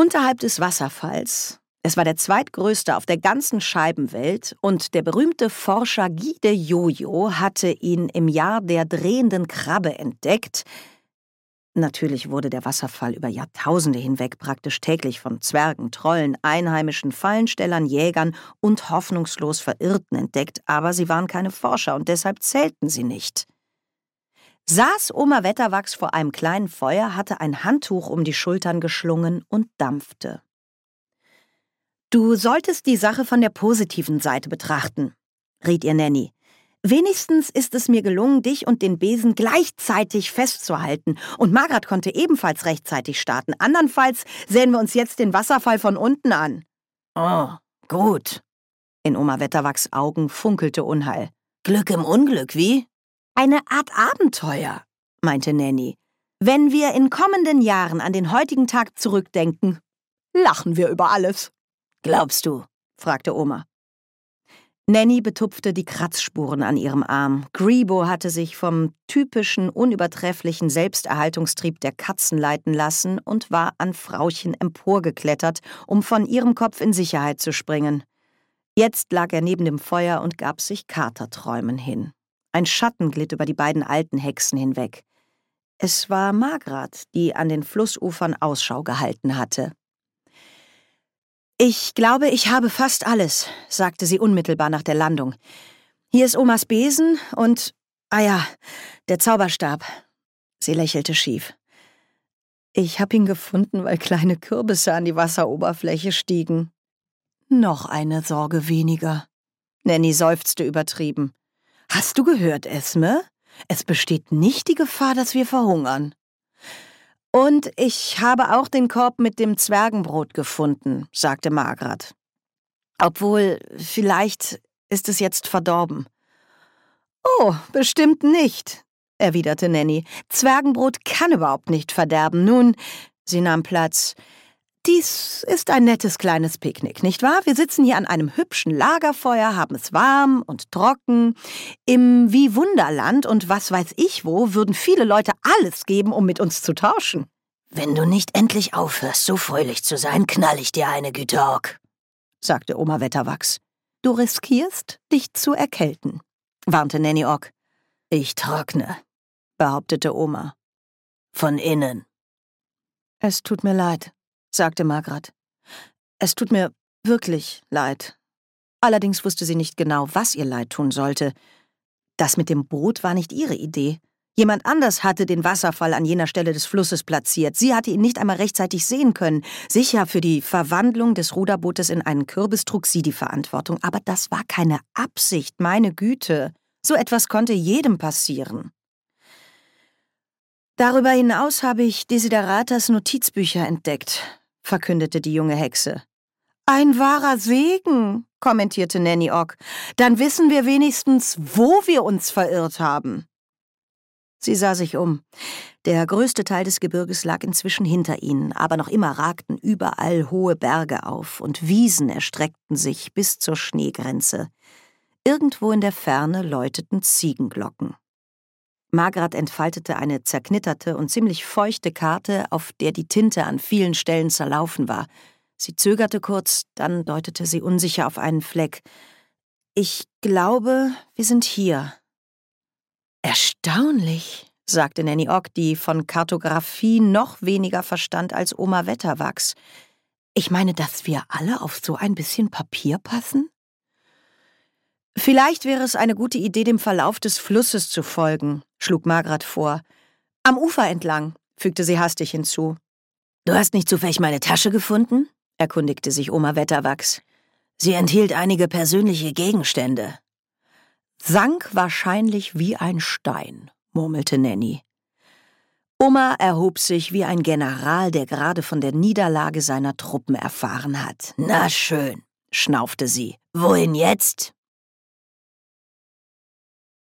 Unterhalb des Wasserfalls, es war der zweitgrößte auf der ganzen Scheibenwelt, und der berühmte Forscher Guy de Jojo hatte ihn im Jahr der drehenden Krabbe entdeckt. Natürlich wurde der Wasserfall über Jahrtausende hinweg praktisch täglich von Zwergen, Trollen, einheimischen Fallenstellern, Jägern und hoffnungslos Verirrten entdeckt, aber sie waren keine Forscher und deshalb zählten sie nicht. Saß Oma Wetterwachs vor einem kleinen Feuer, hatte ein Handtuch um die Schultern geschlungen und dampfte. »Du solltest die Sache von der positiven Seite betrachten«, riet ihr Nanny. »Wenigstens ist es mir gelungen, dich und den Besen gleichzeitig festzuhalten. Und Margret konnte ebenfalls rechtzeitig starten. Andernfalls sähen wir uns jetzt den Wasserfall von unten an.« »Oh, gut.« In Oma Wetterwachs Augen funkelte Unheil. »Glück im Unglück, wie?« »Eine Art Abenteuer«, meinte Nanny. »Wenn wir in kommenden Jahren an den heutigen Tag zurückdenken, lachen wir über alles.« »Glaubst du?« fragte Oma. Nanny betupfte die Kratzspuren an ihrem Arm. Grebo hatte sich vom typischen, unübertrefflichen Selbsterhaltungstrieb der Katzen leiten lassen und war an Frauchen emporgeklettert, um von ihrem Kopf in Sicherheit zu springen. Jetzt lag er neben dem Feuer und gab sich Katerträumen hin. Ein Schatten glitt über die beiden alten Hexen hinweg. Es war Margret, die an den Flussufern Ausschau gehalten hatte. »Ich glaube, ich habe fast alles«, sagte sie unmittelbar nach der Landung. »Hier ist Omas Besen und, der Zauberstab.« Sie lächelte schief. »Ich habe ihn gefunden, weil kleine Kürbisse an die Wasseroberfläche stiegen.« »Noch eine Sorge weniger.« Nanny seufzte übertrieben. »Hast du gehört, Esme? Es besteht nicht die Gefahr, dass wir verhungern.« »Und ich habe auch den Korb mit dem Zwergenbrot gefunden«, sagte Margret. »Obwohl, vielleicht ist es jetzt verdorben.« »Oh, bestimmt nicht«, erwiderte Nanny. »Zwergenbrot kann überhaupt nicht verderben. Nun«, sie nahm Platz, »dies ist ein nettes kleines Picknick, nicht wahr? Wir sitzen hier an einem hübschen Lagerfeuer, haben es warm und trocken. Im Wie-Wunderland und was weiß ich wo würden viele Leute alles geben, um mit uns zu tauschen.« »Wenn du nicht endlich aufhörst, so fröhlich zu sein, knall ich dir eine, Güterhock«, sagte Oma Wetterwachs. »Du riskierst, dich zu erkälten«, warnte Nanny Ock. »Ich trockne«, behauptete Oma. »Von innen.« »Es tut mir leid«, sagte Margret. »Es tut mir wirklich leid.« Allerdings wusste sie nicht genau, was ihr leid tun sollte. Das mit dem Boot war nicht ihre Idee. Jemand anders hatte den Wasserfall an jener Stelle des Flusses platziert. Sie hatte ihn nicht einmal rechtzeitig sehen können. Sicher, für die Verwandlung des Ruderbootes in einen Kürbis trug sie die Verantwortung. Aber das war keine Absicht, meine Güte. So etwas konnte jedem passieren. »Darüber hinaus habe ich Desideratas Notizbücher entdeckt«, verkündete die junge Hexe. »Ein wahrer Segen«, kommentierte Nanny Ock. »Dann wissen wir wenigstens, wo wir uns verirrt haben.« Sie sah sich um. Der größte Teil des Gebirges lag inzwischen hinter ihnen, aber noch immer ragten überall hohe Berge auf und Wiesen erstreckten sich bis zur Schneegrenze. Irgendwo in der Ferne läuteten Ziegenglocken. Margret entfaltete eine zerknitterte und ziemlich feuchte Karte, auf der die Tinte an vielen Stellen zerlaufen war. Sie zögerte kurz, dann deutete sie unsicher auf einen Fleck. »Ich glaube, wir sind hier.« »Erstaunlich«, sagte Nanny Ock, die von Kartographie noch weniger verstand als Oma Wetterwachs. »Ich meine, dass wir alle auf so ein bisschen Papier passen?« »Vielleicht wäre es eine gute Idee, dem Verlauf des Flusses zu folgen«, schlug Margret vor. »Am Ufer entlang«, fügte sie hastig hinzu. »Du hast nicht zufällig meine Tasche gefunden?«, erkundigte sich Oma Wetterwachs. »Sie enthielt einige persönliche Gegenstände.« »Sank wahrscheinlich wie ein Stein«, murmelte Nanny. Oma erhob sich wie ein General, der gerade von der Niederlage seiner Truppen erfahren hat. »Na schön«, schnaufte sie. »Wohin jetzt?«